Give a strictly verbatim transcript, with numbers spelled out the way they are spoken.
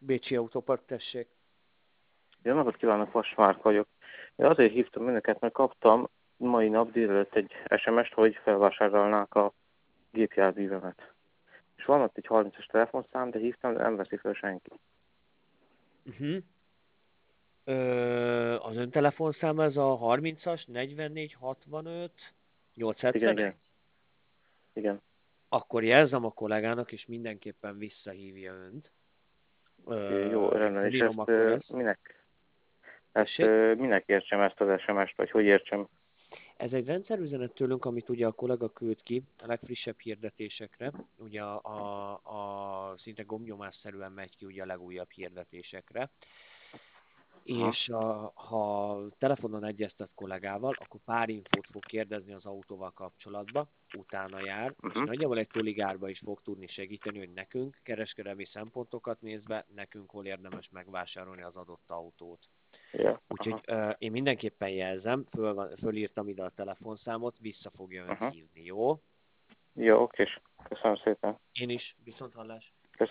Bécsi Autópark, tessék. Jó napot kívánok, Vas Márk vagyok. Én azért hívtam önöket, mert kaptam mai nap délelőtt egy es em est, hogy felvásárolnák a gépjárművemet. És van ott egy harmincas telefonszám, de hívtam, de nem veszi fel senki. Uh-huh. Ö, az ön telefonszáma ez a harmincas, negyvennégy, hatvanöt, Igen, igen, nyolcszázhetvenegy? igen. Akkor jelzem a kollégának, és mindenképpen visszahívja önt. Oké, jó, Ö, én rendben. És felírom ezt akkor ö, ezt. minek? Ezt Tessék? ö, minek értsem ezt az es em est, vagy hogy értsem? Ez egy rendszerüzenet tőlünk, amit ugye a kollega küld ki a legfrissebb hirdetésekre. Ugye a, a, a szinte gombnyomásszerűen megy ki ugye a legújabb hirdetésekre. Aha, És a, ha telefonon egyeztet kollégával, akkor pár infót fog kérdezni az autóval kapcsolatba, utána jár, és uh-huh. nagyjából egy toligárba is fog tudni segíteni, hogy nekünk kereskedelmi szempontokat nézve, nekünk hol érdemes megvásárolni az adott autót. Ja, Úgyhogy aha, uh, én mindenképpen jelzem, föl van, fölírtam ide a telefonszámot, vissza fogja önt aha. hívni, jó? Jó, oké, köszönöm szépen. Én is, viszont hallás.